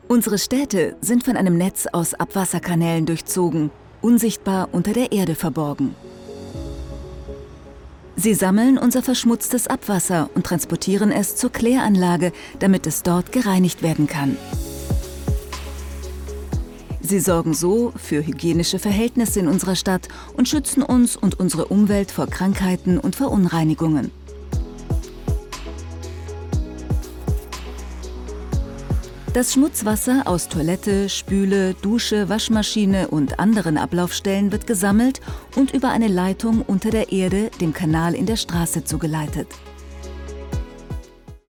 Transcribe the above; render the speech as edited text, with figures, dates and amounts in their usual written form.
Unsere Städte sind von einem Netz aus Abwasserkanälen durchzogen, unsichtbar unter der Erde verborgen. Sie sammeln unser verschmutztes Abwasser und transportieren es zur Kläranlage, damit es dort gereinigt werden kann. Sie sorgen so für hygienische Verhältnisse in unserer Stadt und schützen uns und unsere Umwelt vor Krankheiten und Verunreinigungen. Das Schmutzwasser aus Toilette, Spüle, Dusche, Waschmaschine und anderen Ablaufstellen wird gesammelt und über eine Leitung unter der Erde dem Kanal in der Straße zugeleitet.